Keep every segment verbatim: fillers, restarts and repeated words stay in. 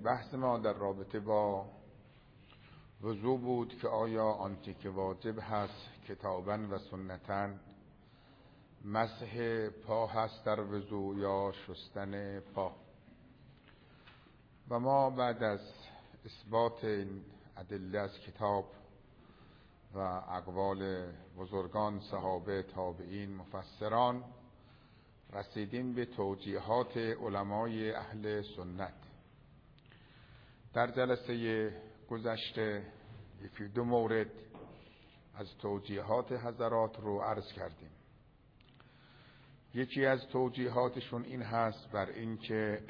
بحث ما در رابطه با وضو بود که آیا آنچه که واجب هست کتاباً و سنتاً مسح پا هست در وضو یا شستن پا. و ما بعد از اثبات این ادله از کتاب و اقوال بزرگان، صحابه، تابعین، مفسران، رسیدیم به توجیهات علمای اهل سنت. در جلسه گذشته یکی دو مورد از توجیهات حضرات رو عرض کردیم. یکی از توجیهاتشون این هست بر این که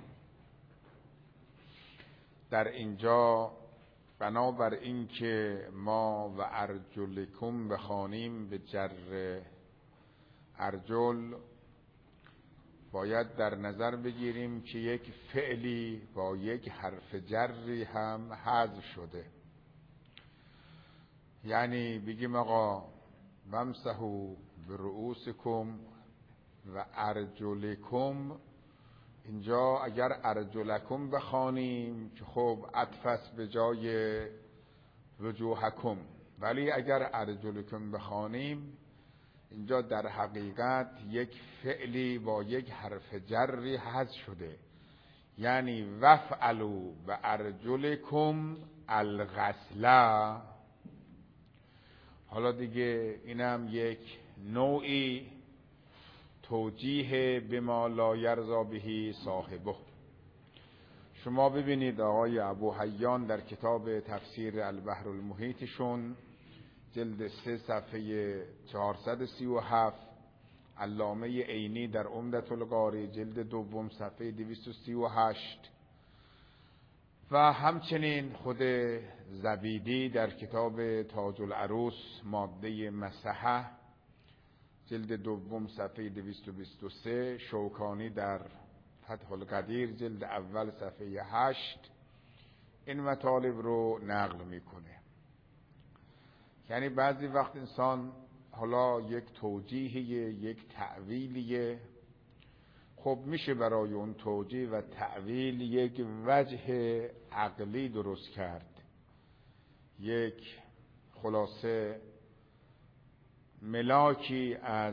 در اینجا بنابر این که ما و ارجلکم بخوانیم به جر ارجل، باید در نظر بگیریم که یک فعلی با یک حرف جری هم حذف شده. یعنی بگیم آقا وامسحوا برؤوسکم و ارجلکم، اینجا اگر ارجلکم بخوانیم که خب عطف است به جای وجوهکم، ولی اگر ارجلکم بخوانیم اینجا در حقیقت یک فعلی با یک حرف جری حذف شده. یعنی وفعلوا بارجلکم الغسل. حالا دیگه اینم یک نوعی توجیه به ما لا یرضا به صاحبه. شما ببینید آقای ابو حیان در کتاب تفسیر البحر المحیطشون جلد سه صفحه چهارصد و سی و هفت، علامه عینی در عمدة القاری جلد دوم صفحه دویست و سی و هشت و همچنین خود زبیدی در کتاب تاج العروس ماده مسحه جلد دوم صفحه دویست و بیست و سه، شوکانی در فتح القدیر جلد اول صفحه هشت این مطالب رو نقل میکنه. یعنی بعضی وقت انسان حالا یک توجیهیه، یک تعویلیه، خب میشه برای اون توجیه و تعویل یک وجه عقلی درست کرد، یک خلاصه ملاکی از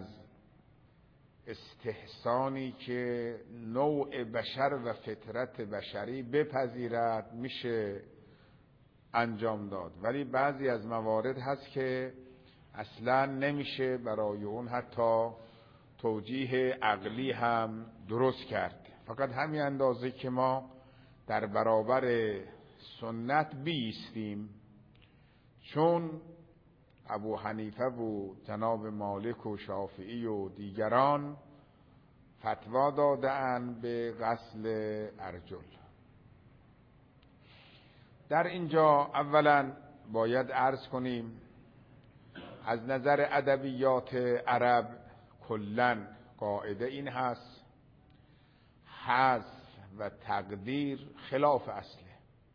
استحسانی که نوع بشر و فطرت بشری بپذیرد میشه انجام داد. ولی بعضی از موارد هست که اصلا نمیشه برای اون حتی توجیه عقلی هم درست کرد. فقط همین اندازه که ما در برابر سنت بیستیم، چون ابو حنیفه و جناب مالک و شافعی و دیگران فتوا دادن به غسل ارجل. در اینجا اولا باید عرض کنیم از نظر ادبیات عرب کلاً قاعده این هست حذف و تقدیر خلاف اصله.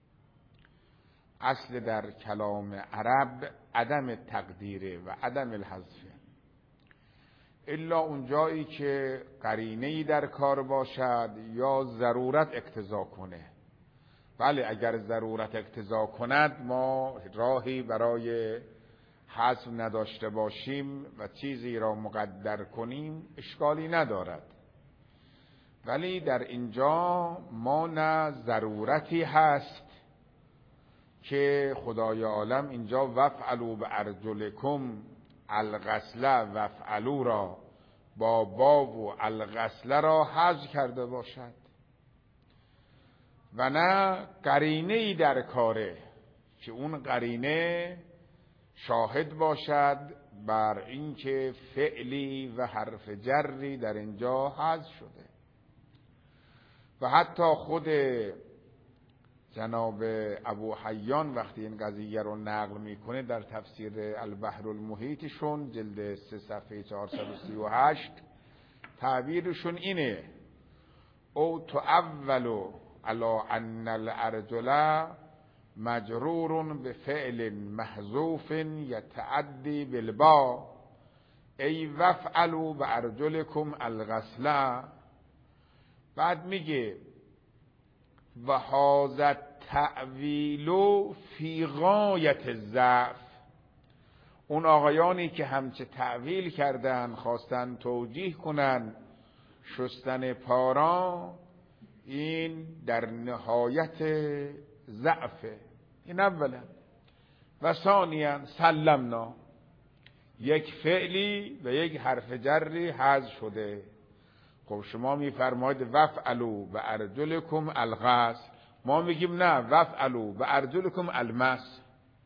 اصل در کلام عرب عدم تقدیره و عدم الحذفه، الا اونجایی که قرینه‌ای در کار باشد یا ضرورت اقتضا کنه. بله اگر ضرورت اقتضا کند ما راهی برای حذف نداشته باشیم و چیزی را مقدر کنیم اشکالی ندارد. ولی در اینجا ما نه ضرورتی هست که خدای عالم اینجا وفعلوا بارجلکم الغسل وفعلوا را با با و الغسل را حذف کرده باشد و نه قرینه‌ای در کاره که اون قرینه شاهد باشد بر اینکه فعلی و حرف جری در اینجا حذف شده. و حتی خود جناب ابو حیان وقتی این قضیه رو نقل میکنه در تفسیر البحر المحیطشون جلد سه صفحه چهارصد و سی و هشت تعبیرشون اینه او تؤول علی ان الارجل مجرور بفعل محذوف یتعدی بالباء ای وفعلوا بارجلکم الغسل. بعد میگه و هذا التأویل فی غایت الضعف. اون آقایانی که همچه تأویل کردن، خواستن توجیه کنن شستن پارا، این در نهایت ضعفه. این اولا. و ثانیا سلمنا، یک فعلی و یک حرف جری حذف شده. خب شما میفرمایید وفعلوا بارجلکم الغسل، ما میگیم نه، وفعلوا بارجلکم المس.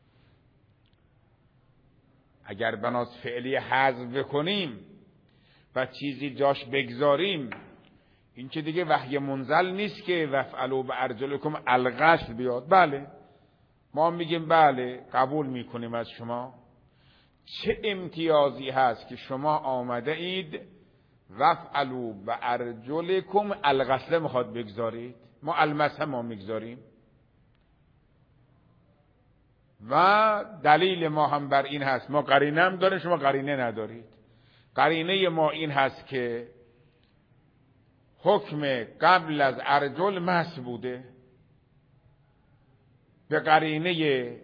اگر بناس فعلی حذف بکنیم و چیزی جاش بگذاریم، این که دیگه وحی منزل نیست که وفعلوا بارجلکم الغسل بیاد. بله، ما میگیم بله، قبول میکنیم از شما. چه امتیازی هست که شما آمده اید وفعلوا بارجلکم الغسل میخواد بگذارید، ما المسح ما میگذاریم. و دلیل ما هم بر این هست، ما قرینه هم داریم، شما قرینه ندارید. قرینه ما این هست که حکم قبل از ارجل مسح بوده، به قرینه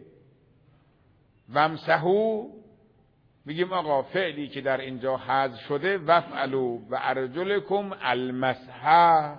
ومسحوا میگیم آقا فعلی که در اینجا حذف شده وفعلوا بارجلکم المسح.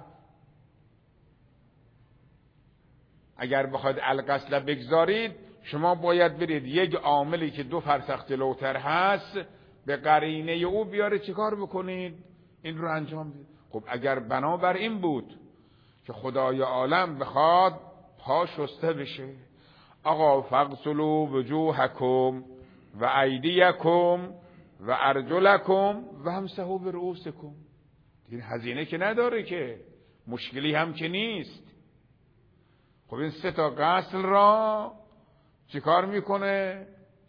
اگر بخواید الغسل بگذارید، شما باید برید یک عاملی که دو فرسخ جلوتر هست به قرینه او بیاره چیکار بکنید؟ این رو انجام بدید. خب اگر بنابر این بود که خدای عالم بخواد پا شسته بشه، آقا فاغسلوا وجوهکم و ایدیکم و ارجلکم و امسحوا برؤوسکم، این هزینه که نداره، که مشکلی هم که نیست. خب این سه تا غسل را چیکار میکنه؟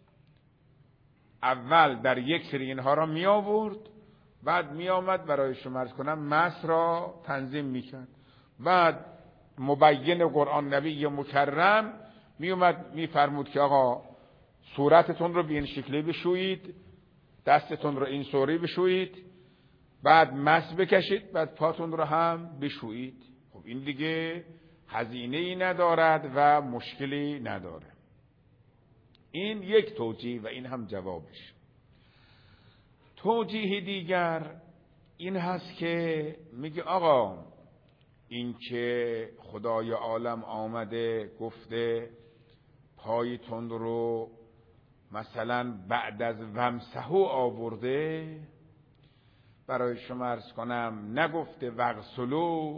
اول در یک سری اینها را می آورد، بعد می آمد برای شما عرض کنم مسح را تنظیم میکرد. بعد مبین قرآن نبی مکرم می اومد می فرمود که آقا صورتتون رو به این شکلی بشویید، دستتون رو این صوری بشویید، بعد مسح بکشید، بعد پاتون رو هم بشویید. خب این دیگه هزینه ای ندارد و مشکلی نداره. این یک توجیه و این هم جوابش. توجیه دیگر این هست که میگه آقا این که خدای عالم آمده گفته پایتون رو مثلا بعد از ومسحوا آورده، برای شما عرض کنم نگفته وغسلوا،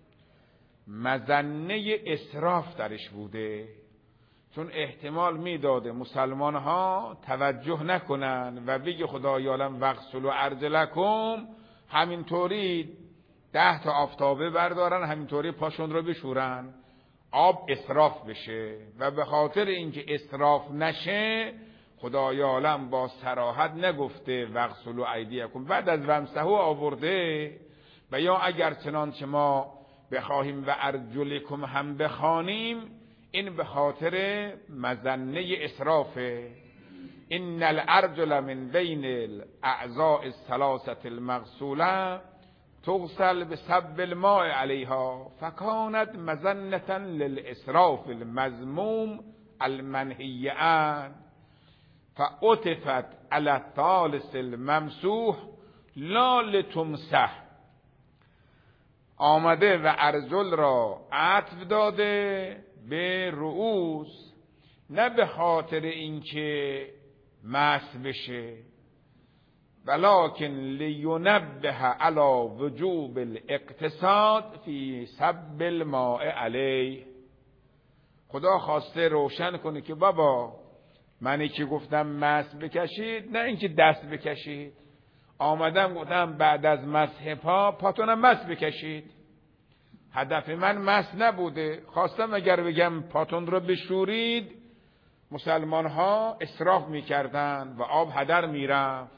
مظنه اسراف درش بوده، چون احتمال میداده مسلمان ها توجه نکنن و بگه خدای عالم وغسلوا ارجلکم، همینطوری ده تا آفتابه بردارن همینطوری پاشون رو بشورن، آب اسراف بشه. و به خاطر اینکه اسراف نشه خدای عالم با صراحت نگفته وغسلوا ایدیکم، بعد از ومسحوا آورده. و یا اگر چنانچه ما بخواهیم و ارجلکم هم بخوانیم، این به خاطر مظنه اسرافه. ان الارجل من بین الاعضاء الثلاثه المغسوله تغسل بصب الماء علیها فکانت مظنه للاسراف المذموم المنهی عنه فعطفت علی الثالث الممسوح لا لتمسح. آمده و ارجل را عطف داده به رؤوس، نه به خاطر اینکه مسح بشه، ولکن لینبه علی وجوب الاقتصاد فی صب الماء علیه. خدا خواسته روشن کنه که بابا منی که گفتم مسح بکشید، نه اینکه دست بکشید، آمدم گفتم بعد از مسح پا پاتونم مسح بکشید. هدف من مسح نبوده، خواستم اگر بگم پاتون رو بشورید مسلمان ها اسراف میکردن و آب هدر میرفت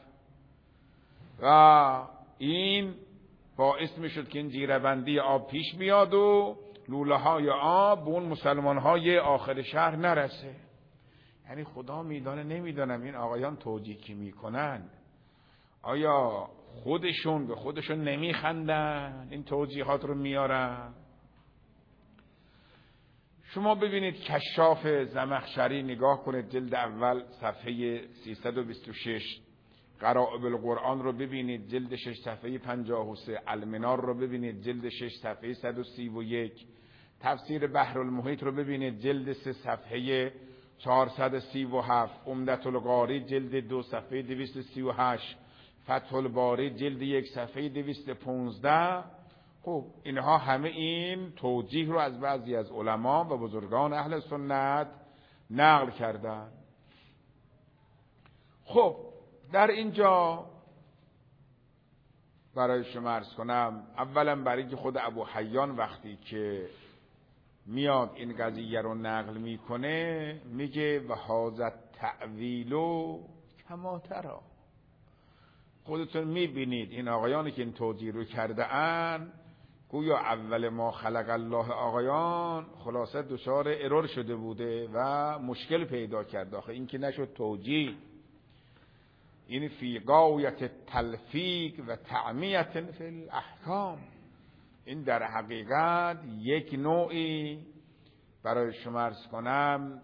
و این باعث میشد که این جیره‌بندی آب پیش بیاد و لوله های آب به اون مسلمان های آخر شهر نرسه. یعنی خدا میدانه، نمیدانم این آقایان توجیه که میکنن آیا خودشون به خودشون نمیخندن این توجیهات رو میارن؟ شما ببینید کشاف زمخشری نگاه کنید، جلد اول صفحه سیصد و بیست و شش، غرائب القرآن رو ببینید جلد شش صفحه پنجاه و سه، المنار رو ببینید جلد شش صفحه صد و سی و یک، تفسیر بحر المحیط رو ببینید جلد سه صفحه چهارصد و سی و هفت، عمدة القاری جلد دو صفحه دویست و سی و هشت، فتح الباری جلد یک صفحه دویست و پانزده. خب اینها همه این توجیه رو از بعضی از علما و بزرگان اهل سنت نقل کردن. خب در اینجا برای شما عرض کنم، اولا برای که خود ابو حیان وقتی که میاد این قضیه رو نقل میکنه میگه و هذا التأویل کما ترى. خودتون میبینید این آقایانی که این توجیه رو کرده ان گویا اول ما خلق الله آقایان خلاصه دچار ارور شده بوده و مشکل پیدا کرده. آخه این که نشد توجیه، این فی غایت تلفیق و تعمیت فی الاحکام. این در حقیقت یک نوعی برای شما عرض کنم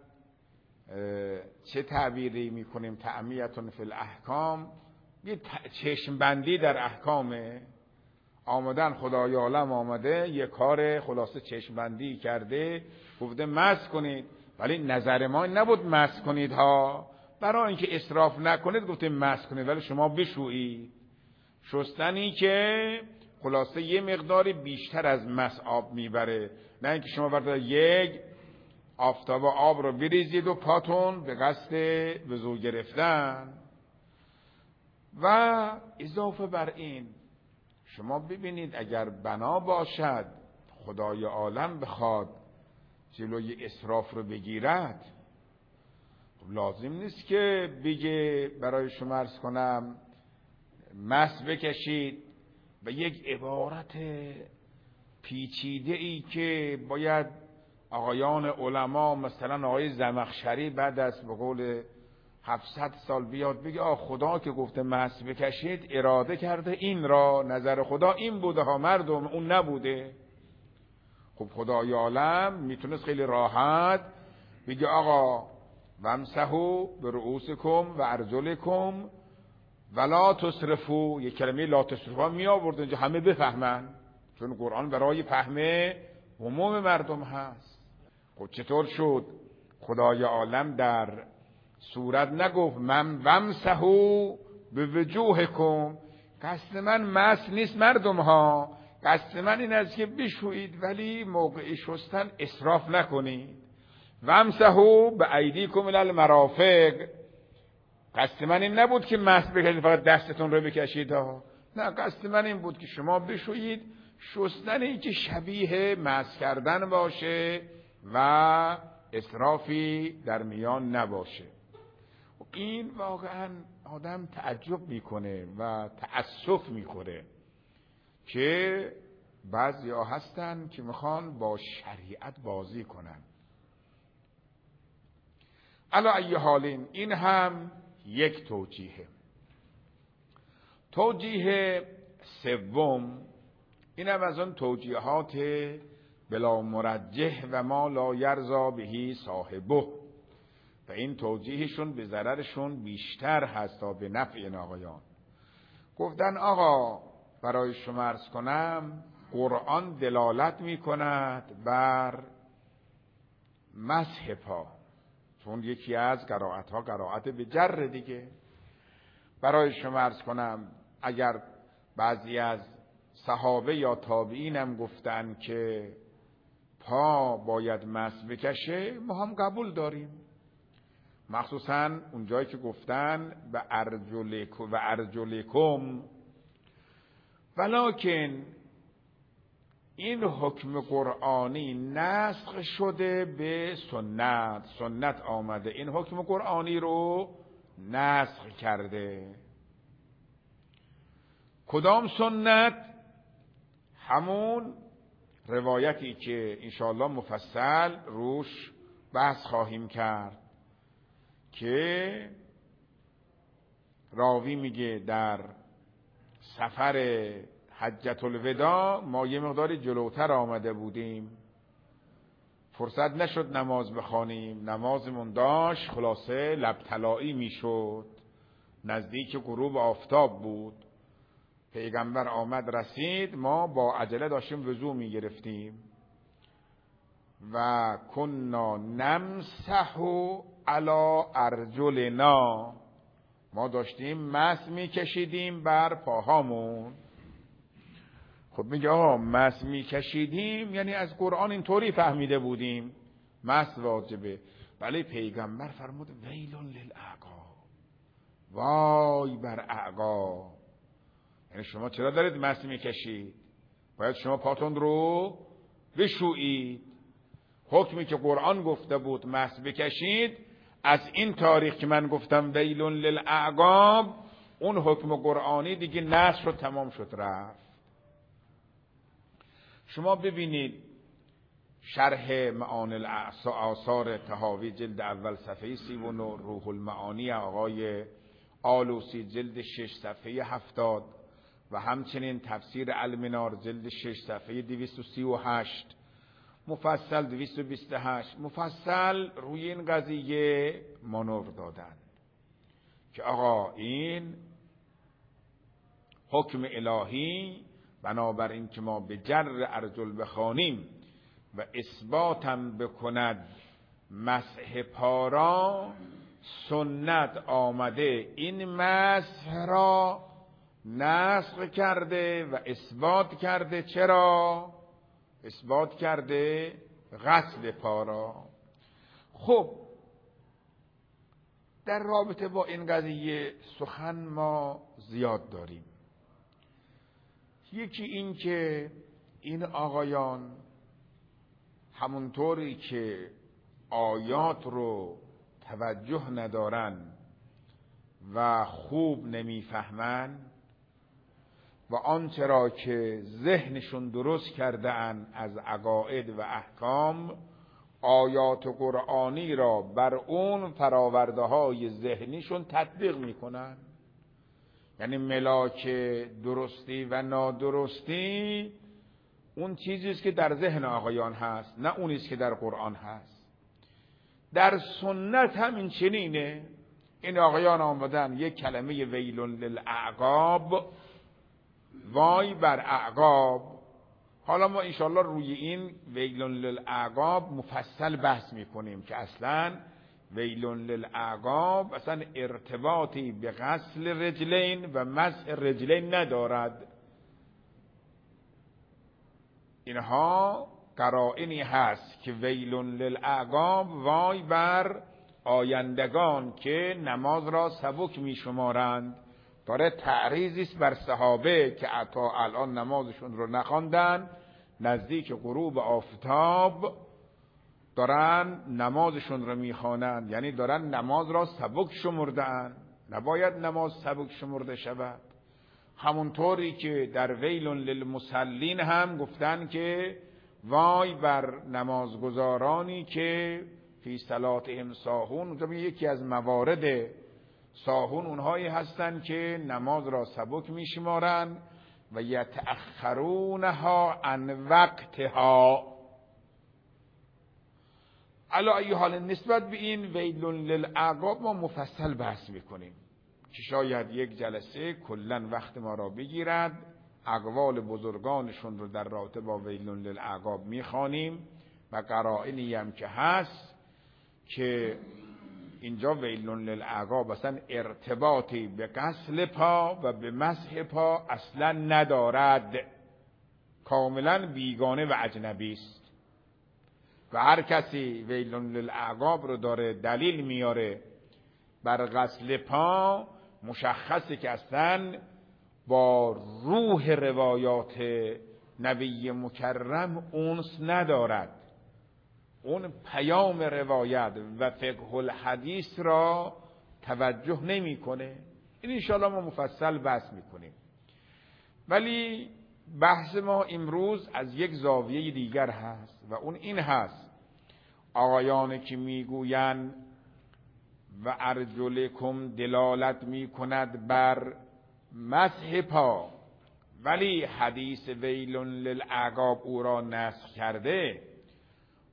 چه تعبیری میکنیم، تعمیت فی الاحکام، یه چشم بندی در احکامه. آمدن خدای عالم آمده یه کار خلاصه چشم بندی کرده، گفته مس کنید، ولی نظر ما نبود مس کنید ها، برای اینکه اسراف نکنید گفته مس کنید، ولی شما بشویید. شستنی که خلاصه یه مقداری بیشتر از مس آب میبره، نه اینکه شما برای یک آفتاب آب رو بریزید و پاتون به قصد وضو گرفتن. و اضافه بر این شما ببینید اگر بنا باشد خدای عالم بخواد جلوی اسراف رو بگیرد، لازم نیست که بگه برای شما عرض کنم مس بکشید و یک عبارت پیچیده ای که باید آقایان علما مثلا آقای زمخشری بعد از به قول هفتصد سال بیاد بگه آه خدا که گفته مس بکشید اراده کرده این را، نظر خدا این بوده ها مردم، اون نبوده. خب خدای عالم میتونست خیلی راحت بگه آقا وامسحوا برؤوسکم و ارجلکم ولا تسرفوا. یک کلمه لا تسرفوا می آورد اینجا همه بفهمن، چون قرآن برای فهم عموم مردم هست. خب چطور شد خدای عالم در صورت نگفت من وامسحوا بوجوهکم؟ قصد من مس نیست مردم ها، قصد من این است که بشویید ولی موقع شستن اسراف نکنید. وامسحوا بایدیکم الی المرافق، قصد من این نبود که مس بکشید فقط دستتون رو بکشید ها، نه، قصد من این بود که شما بشویید، شستنی که شبیه مس کردن باشه و اسرافی در میان نباشه. این واقعا آدم تعجب میکنه و تأسف میخوره که بعضی ها هستن که میخوان با شریعت بازی کنن. علی ای حالین این هم یک توجیه. توجیه سوم این هم از اون توجیهات بلا مرجح و ما لا یرضا بهی صاحبه، و این توجیهشون به ضررشون بیشتر هست تا به نفع این آقایان. گفتن آقا برای شما عرض کنم قرآن دلالت می کند بر مسح پا، چون یکی از قرائت ها قرائت به جر دیگه. برای شما عرض کنم اگر بعضی از صحابه یا تابعین هم گفتن که پا باید مسح بکشه، ما هم قبول داریم، مخصوصا اونجایی که گفتن و ارجلکم و ارجلکم. ولکن این حکم قرآنی نسخ شده به سنت، سنت آمده این حکم قرآنی رو نسخ کرده. کدام سنت؟ همون روایتی که انشاءالله مفصل روش بحث خواهیم کرد که راوی میگه در سفر حجة الوداع ما یه مقداری جلوتر آمده بودیم، فرصت نشد نماز بخوانیم. نمازمون داشت خلاصه لب طلایی میشد، نزدیک غروب آفتاب بود. پیغمبر آمد رسید، ما با عجله داشتیم وضو میگرفتیم و کنا نمسح علی ارجلنا، ما داشتیم مس میکشیدیم بر پاهامون. خب میگه آقا مس میکشیدیم یعنی از قرآن اینطوری فهمیده بودیم مس واجبه. ولی پیغمبر فرمود ویل للاعقاب، وای بر اعقاب. یعنی شما چرا دارید مس میکشید؟ باید شما پاتون رو بشویید. حکمی که قرآن گفته بود مس بکشید، از این تاریخ که من گفتم ویل للاعقاب، اون حکم قرآنی دیگه نسخ شد، تمام شد، رفت. شما ببینید شرح معانی آثار طحاوی جلد اول صفحه سی و نه، روح المعانی آقای آلوسی جلد شش صفحه هفتاد و همچنین تفسیر المنار جلد شش صفحه دویست و سی و هشت، مفصل دویست و بیست و هشت، مفصل روی این قضیه مانور دادن که آقا این حکم الهی، بنابراین که ما به جر ارجل بخوانیم و اثباتم بکند مسح پا را، سنت آمده این مسح را نسخ کرده و اثبات کرده. چرا؟ اثبات کرده غسل پا را. خب در رابطه با این قضیه سخن ما زیاد داریم. یکی این که این آقایان همونطوری که آیات رو توجه ندارن و خوب نمیفهمن و آنچه را که ذهنشون درست کرده اند از عقاید و احکام، آیات قرآنی را بر اون فراورده های ذهنیشون تطبیق میکنن. یعنی ملاک درستی و نادرستی اون چیزیست که در ذهن آقایان هست، نه اونیست که در قرآن هست. در سنت هم این چنینه. این آقایان آمدن یک کلمه ویل للاعقاب، وای بر اعقاب. حالا ما انشاءالله روی این ویل للاعقاب مفصل بحث میکنیم که اصلا ویل للاعقاب اصلا ارتباطی به غسل رجلین و مسح رجلین ندارد. اینها قرائنی هست که ویل للاعقاب، وای بر آیندگان که نماز را سبک میشمارند. داره تعریضی است بر صحابه که تا الان نمازشون رو نخواندن، نزدیک غروب آفتاب دارن نمازشون رو میخوانند، یعنی دارن نماز را سبک شمردن. نباید نماز سبک شمرده شود. همونطوری که در ویل للمصلین هم گفتن که وای بر نمازگزارانی که فی صلاتهم ساهون. اونجا یکی از موارد ساهون اونهایی هستن که نماز را سبک میشمارن و یتأخرونها عن وقتها. علی ای حال نسبت به این ویل للاعقاب ما مفصل بحث میکنیم که شاید یک جلسه کلا وقت ما را بگیرد. اقوال بزرگانشون رو در رابطه با ویل للاعقاب میخوانیم و قرائنی هم که هست که اینجا ویل للاعقاب اصلا ارتباطی به غسل پا و به مسح پا اصلا ندارد، کاملا بیگانه و اجنبی است. و هر کسی ویل للاعقاب رو داره دلیل میاره بر غسل پا، مشخصه که اصلا با روح روایات نبی مکرم انس ندارد. اون پیام روایت و فقه الحدیث را توجه نمیکنه. این انشاءالله ما مفصل بحث میکنیم. ولی بحث ما امروز از یک زاویه دیگر هست و اون این هست: آقایانی که میگویند و ارجلکم دلالت میکند بر مسح پا، ولی حدیث ویل للاعقاب او را نسخ کرده،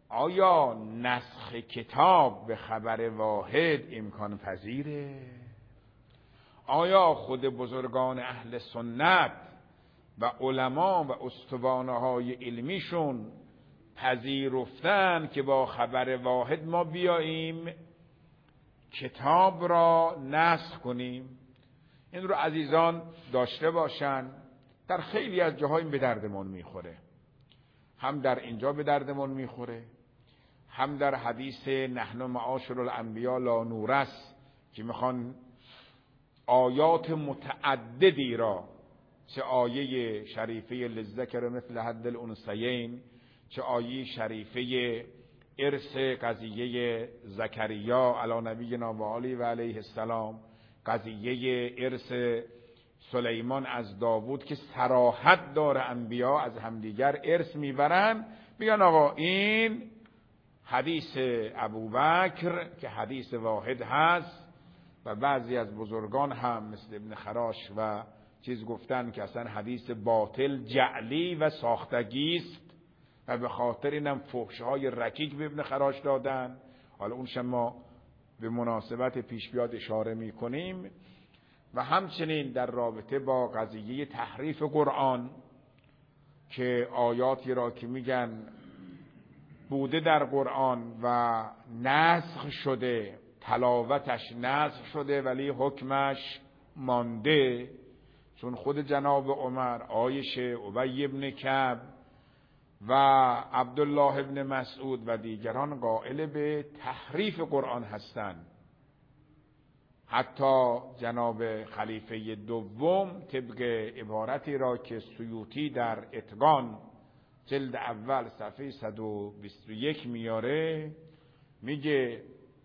آیا نسخ کتاب به خبر واحد امکان پذیره؟ آیا خود بزرگان اهل سنت و علما و استوانه های علمیشون پذیرفتن که با خبر واحد ما بیاییم کتاب را نسخ کنیم؟ این رو عزیزان داشته باشن. در خیلی از جاهای به دردمون میخوره، هم در اینجا به دردمون میخوره، هم در حدیث نحن معاشر الانبیا لا نورث که میخوان آیات متعددی را، چه آیه شریفه للذکر مثل حظ الانثیین، چه آیه شریفه ارث قضیه زکریا علی نبینا و آله و علیه السلام، قضیه ارث سلیمان از داوود که صراحت داره انبیا از همدیگر ارث میبرن، میگن آقا این حدیث ابوبکر که حدیث واحد هست و بعضی از بزرگان هم مثل ابن خراش و چیز گفتن که اصلا حدیث باطل جعلی و ساختگی است و به خاطر اینم فحش‌های رکیک به ابن خراش دادن. حالا اونش ما به مناسبت پیش بیاد اشاره میکنیم. و همچنین در رابطه با قضیه تحریف قرآن که آیاتی را که میگن بوده در قرآن و نسخ شده، تلاوتش نسخ شده ولی حکمش مانده، چون خود جناب عمر، عایشه، ابی ابن کعب و عبدالله ابن مسعود و دیگران قائل به تحریف قرآن هستند. حتی جناب خلیفه دوم طبق عبارتی را که سیوطی در اتقان جلد اول صفحه صد و بیست و یک میاره، میگه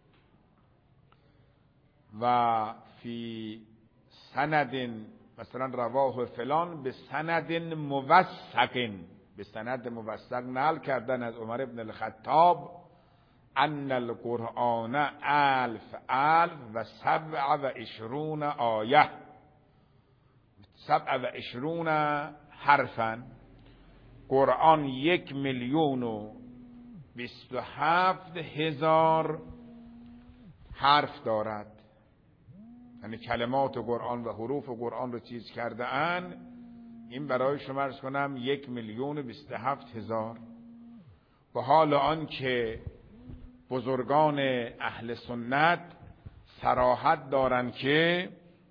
و فی سند مثلا رواه فلان به سند موثق، به سند موثق نقل کردن از عمر ابن الخطاب ان القرآن الف الف و سبع و عشرون آیه، سبع و عشرون حرفا، قرآن یک میلیون و بیست و هفت هزار حرف دارد. یعنی کلمات قرآن و حروف قرآن رو چیز کرده ان، این برای شما عرض کنم یک میلیون و بیست و هفت هزار. و حال آن که بزرگان اهل سنت صراحت دارند که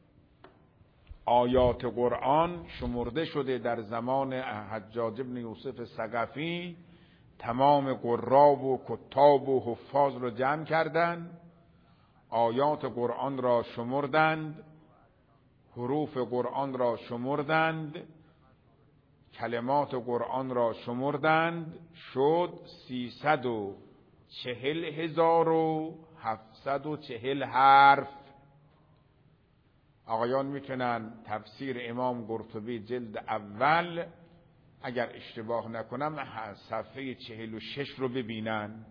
آیات قرآن شمرده شده در زمان حجاج بن یوسف ثقفی، تمام قراب و کتاب و حفاظ رو جمع کردند، آیات قرآن را شمردند، حروف قرآن را شمردند، کلمات قرآن را شمردند، شد سیصد و چهل هزار و هفتصد و چهل حرف. آقایان میتونن تفسیر امام قرطبی جلد اول اگر اشتباه نکنم صفحه چهل و شش رو ببینن.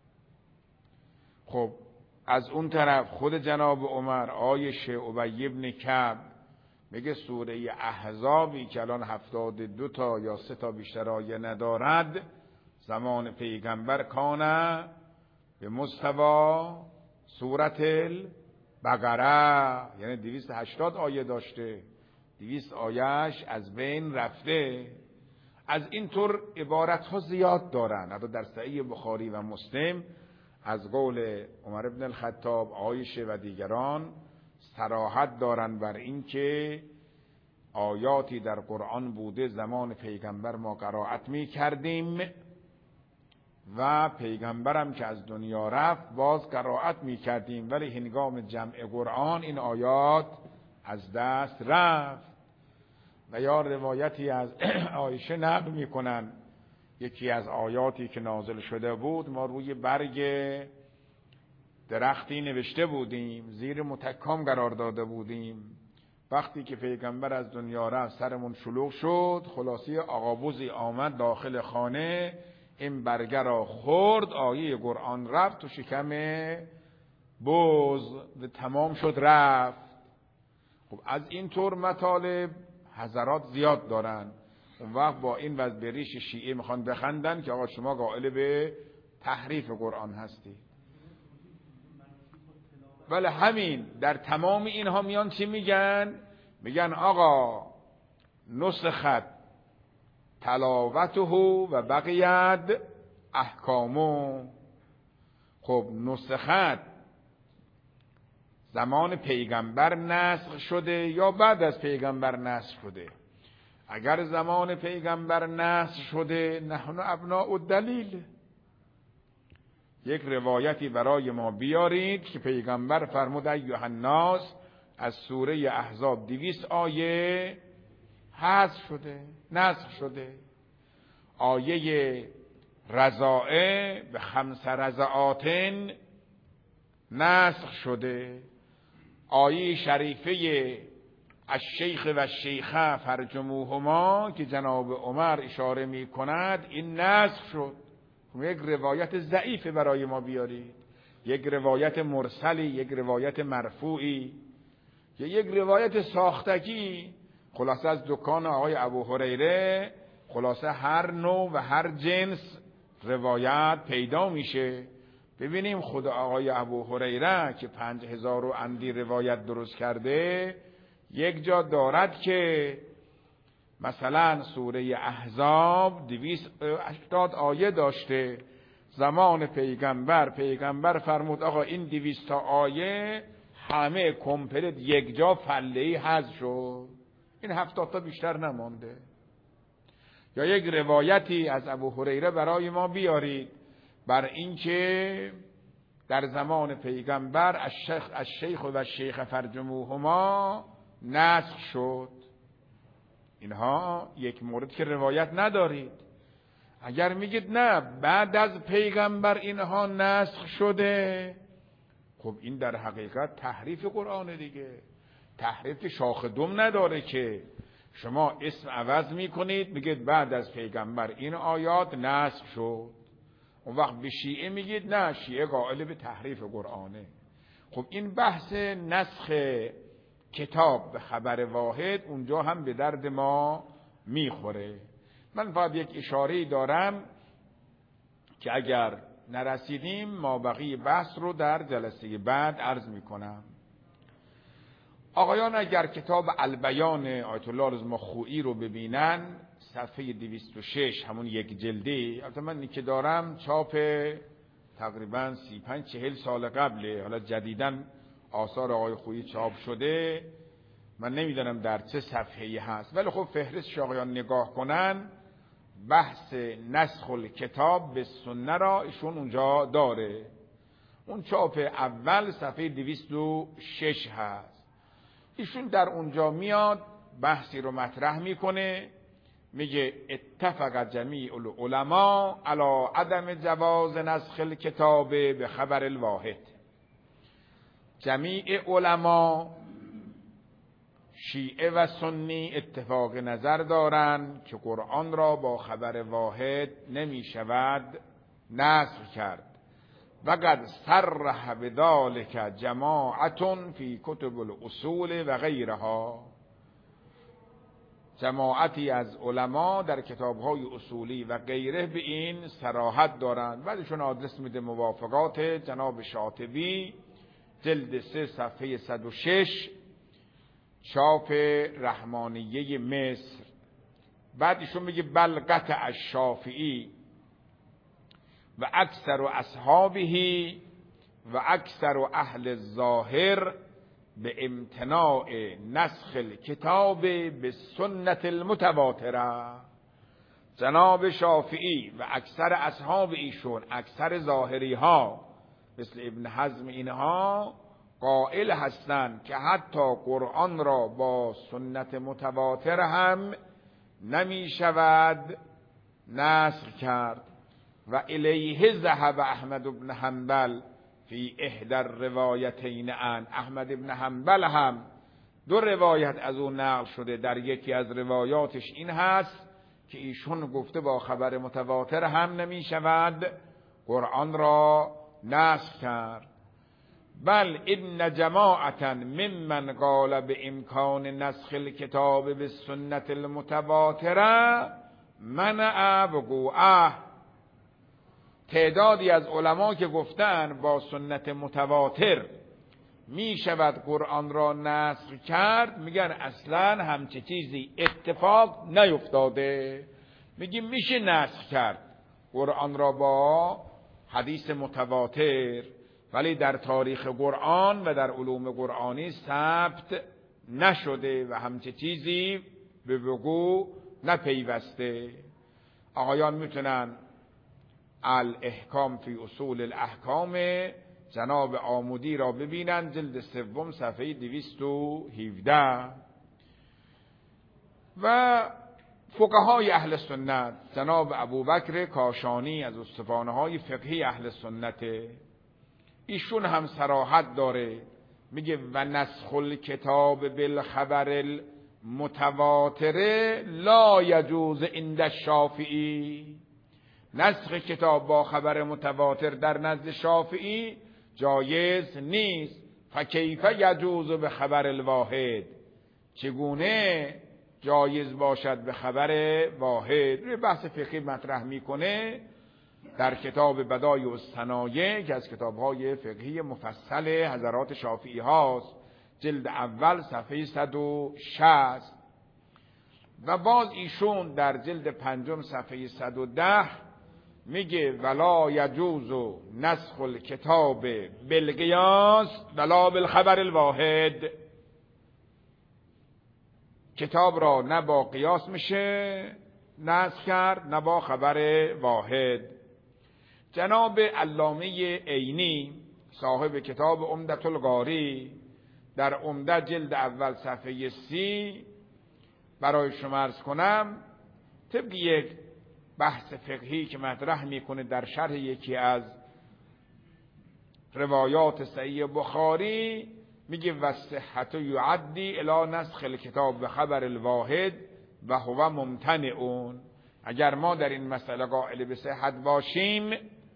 خب از اون طرف خود جناب عمر، عایشه، ابی ابن کعب میگه سوره احزابی که الان هفتاد و دو تا یا سه تا بیشتر آیه ندارد، زمان پیغمبر کانه به مستوی سورت البقره، یعنی دویست و هشتاد آیه داشته، دویست آیهش از بین رفته. از این طور عبارت ها زیاد دارن. حتی در صحیح بخاری و مسلم از قول عمر بن الخطاب، عایشه و دیگران صراحت دارن بر این که آیاتی در قرآن بوده زمان پیغمبر ما قرائت می کردیم و پیغمبرم که از دنیا رفت باز قرائت می کردیم، ولی هنگام جمع قرآن این آیات از دست رفت. و یا روایتی از عایشه نقل می کنن یکی از آیاتی که نازل شده بود، ما روی برگ درختی نوشته بودیم، زیر متکام قرار داده بودیم، وقتی که پیغمبر از دنیا رفت سرمون شلوغ شد، خلاصی آقابوزی آمد داخل خانه، این برگه را خورد، آیه قرآن رفت تو شکم بز و تمام شد رفت. خب از این طور مطالب حضرات زیاد دارن. اون وقت با این وضع به ریش شیعه میخوان بخندن که آقا شما قائل به تحریف قرآن هستید. ولی همین در تمام اینها میان چی میگن؟ میگن آقا نسخت تلاوته و بقیت احکامو. خب نسخت زمان پیغمبر نسخ شده یا بعد از پیغمبر نسخ شده؟ اگر زمان پیغمبر نسخ شده نحن ابناء الدلیل. یک روایتی برای ما بیارید که پیغمبر فرمود ایها الناس از سوره احزاب دویست آیه حذف شده، نسخ شده. آیه رضاعه به خمس رضعاتن نسخ شده. آیه شریفه الشیخ و الشیخه فرجموهما که جناب عمر اشاره می کند این نسخ شد. یک روایت ضعیف برای ما بیارید، یک روایت مرسلی، یک روایت مرفوعی یا یک روایت ساختگی. خلاصه از دکان آقای ابو هریره خلاصه هر نوع و هر جنس روایت پیدا میشه. ببینیم خود آقای ابو هریره که پنج هزار و اندی روایت درست کرده، یک جا دارد که مثلا سوره احزاب دویست و هشتاد آیه داشته. زمان پیغمبر پیغمبر فرمود آقا این دویست تا آیه همه کمپلیت یک جا فله‌ای حذف شد، این هفتاد تا بیشتر نمانده. یا یک روایتی از ابو هریره برای ما بیارید بر اینکه در زمان پیغمبر الشیخ الشیخ و الشیخ فرجموهما نسخ شد. اینها یک مورد که روایت ندارید. اگر میگید نه بعد از پیغمبر اینها نسخ شده، خب این در حقیقت تحریف قرآن دیگه. تحریف شاخ دم نداره که شما اسم عوض میکنید میگید بعد از پیغمبر این آیات نسخ شد. اون وقت به شیعه میگید نه شیعه قائل به تحریف قرآنه. خب این بحث نسخ کتاب به خبر واحد اونجا هم به درد ما میخوره. من فقط یک اشاره دارم که اگر نرسیدیم ما بقیه بحث رو در جلسه بعد عرض میکنم. آقایان اگر کتاب البیان آیت الله رضا خویی رو ببینن صفحه دویست و شش همون یک جلدی، البته من که دارم چاپ تقریبا سی پنج چهل سال قبله، حالا جدیداً آثار آقای خویی چاپ شده، من نمیدونم در چه صفحه‌ای هست، ولی خب فهرست آقایان نگاه کنن بحث نسخ الکتاب به سنه را ایشون اونجا داره. اون چاپ اول صفحه دویست و شش هست. ایشون در اونجا میاد بحثی رو مطرح میکنه، میگه اتفق جمیع العلماء علی عدم جواز نسخ الکتاب به خبر الواحد. جمیع علما شیعه و سنی اتفاق نظر دارند که قرآن را با خبر واحد نمی شود نسخ کرد. و قد صرح بذلک جماعت فی کتب الاصول و غیرها. جماعتی از علما در کتاب‌های اصولی و غیره به این صراحت دارند. بعدشون آدرس میده موافقات جناب شاطبی جلد سه صفحه صد و شش چاپ رحمانیه مصر. بعدشون میگه بل قطع الشافعی و اکثر اصحابه و اکثر اهل الظاهر به امتناع نسخ الکتاب به سنت المتواتره. جناب شافعی و اکثر اصحاب ایشون، اکثر ظاهری ها مثل ابن حزم اینها قائل هستند که حتی قرآن را با سنت متواتر هم نمی شود نسخ کرد. و الیه ذهب احمد بن حنبل فی احدى الروایتین عن. احمد بن حنبل هم دو روایت از او نقل شده، در یکی از روایاتش این هست که ایشون گفته با خبر متواتر هم نمی شود قرآن را نسخ کرد. بل ان جماعتا ممن قال به امکان نسخ الکتاب به سنت المتواتره منع وقوعه. تعدادی از علما که گفتن با سنت متواتر می شود قرآن را نسخ کرد، میگن اصلا همچه چیزی اتفاق نیفتاده. میگیم میشه نسخ کرد قرآن را با حدیث متواتر، ولی در تاریخ قرآن و در علوم قرآنی ثبت نشده و همچه چیزی به وقوع نپیوسته. آقایان میتونن الاحکام فی اصول الاحکام جناب آمودی را ببینن، جلد سوم صفحه دویست و هفده. و فقهای اهل سنت جناب ابوبکر کاشانی از استوانه های فقهی اهل سنت، ایشون هم صراحت داره، میگه و نسخ الکتاب بالخبر المتواتر لا یجوز عند الشافعی. نسخ کتاب با خبر متواتر در نزد شافعی جایز نیست. فکیف یجوز به خبر الواحد، چگونه جایز باشد به خبر واحد؟ روی بحث فقهی مطرح میکنه در کتاب بدایع الصنایع که از کتاب‌های فقهی مفصل حضرات شافعی هاست، جلد اول صفحه صد و شصت. و باز ایشون در جلد پنجم صفحه صد و ده میگه ولا یجوز نسخ الکتاب بالقیاس ولا بالخبر الواحد. کتاب را نه با قیاس میشه نسخ کرد نه با خبر واحد. جناب علامه عینی صاحب کتاب عمدة القاری در عمده جلد اول صفحه سی برای شما عرض کنم، طبق یک بحث فقهی که مطرح میکنه در شرح یکی از روایات صحیح بخاری، میگه وصحت یعدی الی نسخ الکتاب به خبر الواحد و هو ممتنعون. اگر ما در این مسئله قائل به صحت باشیم،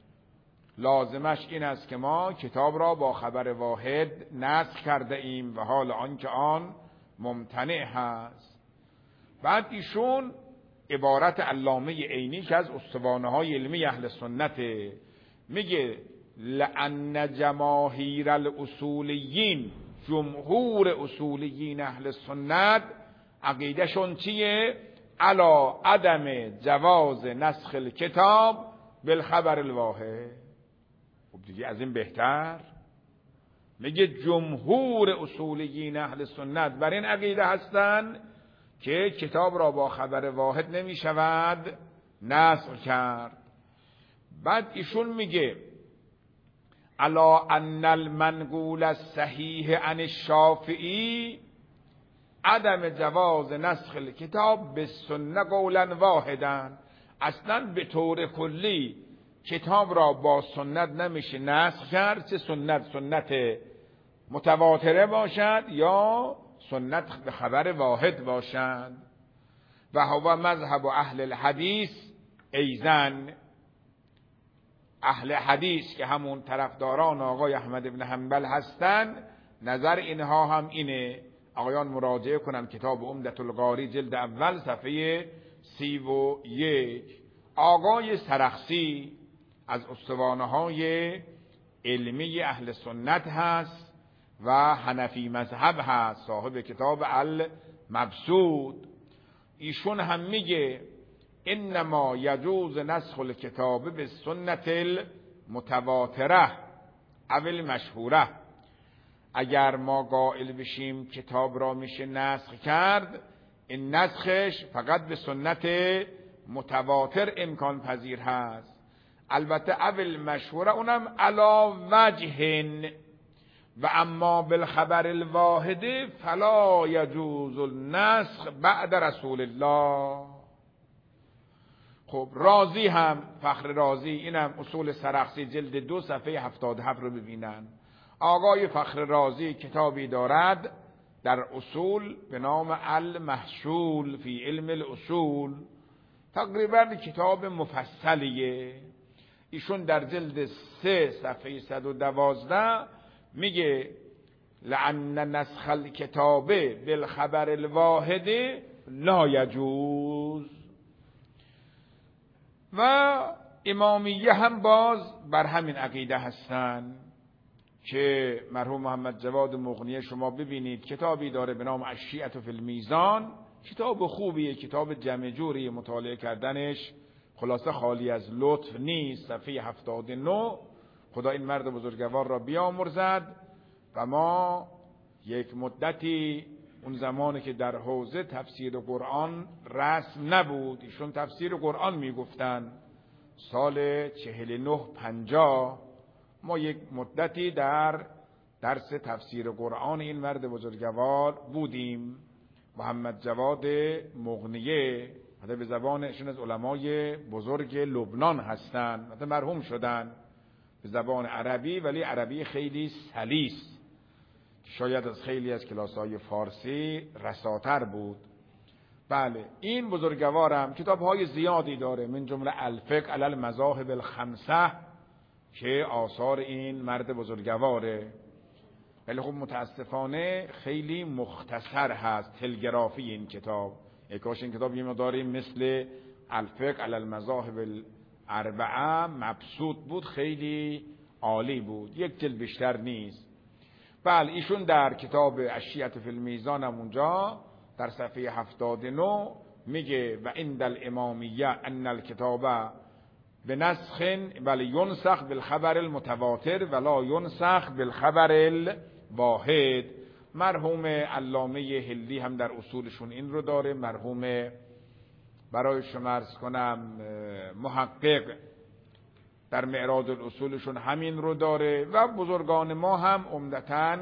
لازمش این است که ما کتاب را با خبر واحد نسخ کرده ایم و حال آنکه آن ممتنع هست. بعد ایشون عبارت علامه عینی که از استوانه های علمی اهل سنت میگه لأن جماهیر الاصولیین، جمهور اصولیین اهل سنت عقیدهشون چیه؟ علی عدم جواز نسخ الکتاب بالخبر الواحد. خب دیگه از این بهتر. میگه جمهور اصولیین اهل سنت بر این عقیده هستن که کتاب را با خبر واحد نمی شود نسخ کرد. بعد ایشون میگه الا ان المنقول الصحیح عن الشافعی عدم جواز نسخ الکتاب بالسنه قولا واحدا. اصلا به طور کلی کتاب را با سنت نمیشه نسخ کرد، چه سنت سنت متواتره باشد یا سنت به خبر واحد باشد. و هو مذهب اهل الحدیث ایزن، اهل حدیث که همون طرفداران آقای احمد بن حنبل هستند، نظر اینها هم اینه. آقایان مراجعه کنن کتاب عمدة القاری جلد اول صفحه سی و یک. آقای سرخسی از استوانه های علمی اهل سنت هست و حنفی مذهب هست، صاحب کتاب المبسوط. ایشون هم میگه انما یجوز نسخ الکتاب به سنت المتواتره او المشهوره. اگر ما قائل بشیم کتاب را میشه نسخ کرد، این نسخش فقط به سنت متواتر امکان پذیر هست. البته او المشهوره اونم علا وجه، و اما بالخبر الواحد فلا یجوز النسخ بعد رسول الله. خب رازی هم، فخر رازی، اینم اصول سرخسی جلد دو صفحه هفتاد و هفت رو ببینن. آقای فخر رازی کتابی دارد در اصول به نام المحصول فی علم الاصول، تقریبا کتاب مفصلیه. ایشون در جلد سه صفحه صد و دوازده میگه لأن نسخ الکتاب بالخبر الواحد لا یجوز. و امامیه هم باز بر همین عقیده هستن که مرحوم محمد جواد مغنیه شما ببینید کتابی داره به نام الشیعة فی المیزان، کتاب خوبیه، کتاب جمع جوری، مطالعه کردنش خلاصه خالی از لطف نیست. صفحه هفتاد و نه، خدا این مرد بزرگوار را بیامرزد. و ما یک مدتی اون زمانی که در حوزه تفسیر قرآن رسم نبود، ایشون تفسیر قرآن میگفتن، سال چهل و نه پنجاه ما یک مدتی در درس تفسیر قرآن این مرد بزرگوار بودیم. محمد جواد مغنیه حتی به زبانشون از علمای بزرگ لبنان هستن، حتی مرحوم شدن به زبان عربی، ولی عربی خیلی سلیس، شاید از خیلی از کلاس‌های فارسی رساتر بود. بله، این بزرگوارم کتاب‌های زیادی داره، من جمله الفقه علی المذاهب الخمسه که آثار این مرد بزرگواره، ولی خب متاسفانه خیلی مختصر هست، تلگرافی این کتاب. یکاش این کتاب یه مقداری مثل الفقه علی المذاهب الاربعه مبسوط بود، خیلی عالی بود، یک جلد بیشتر نیست. بله، ایشون در کتاب الشیعة فی المیزان هم اونجا در صفحه هفتاد و نه میگه و عند الامامیه ان الکتاب بنسخ بل ینسخ بالخبر المتواتر ولا ینسخ بالخبر الواحد. مرحوم علامه هلی هم در اصولشون این رو داره، مرحوم برای شما عرض کنم محقق در معراج الاصولشون همین رو داره و بزرگان ما هم عمدتاً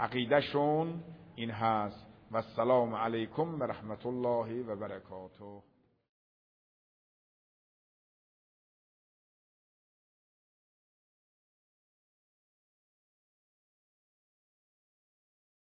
عقیدهشون این هست. و السلام علیکم و رحمت الله و برکاته.